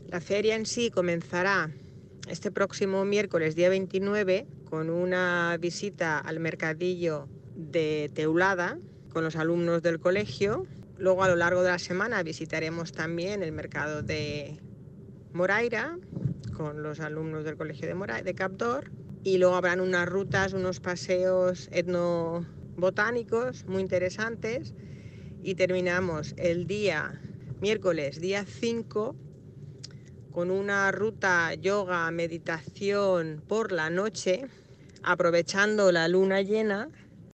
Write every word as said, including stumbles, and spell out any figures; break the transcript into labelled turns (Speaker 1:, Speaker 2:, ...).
Speaker 1: La feria en sí comenzará este próximo miércoles, día veintinueve, con una visita al mercadillo de Teulada con los alumnos del colegio. Luego, a lo largo de la semana, visitaremos también el mercado de Moraira con los alumnos del colegio de, Mora de Capdor. Y luego habrán unas rutas, unos paseos etnobotánicos muy interesantes. Y terminamos el día miércoles, día cinco, con una ruta yoga, meditación por la noche, aprovechando la luna llena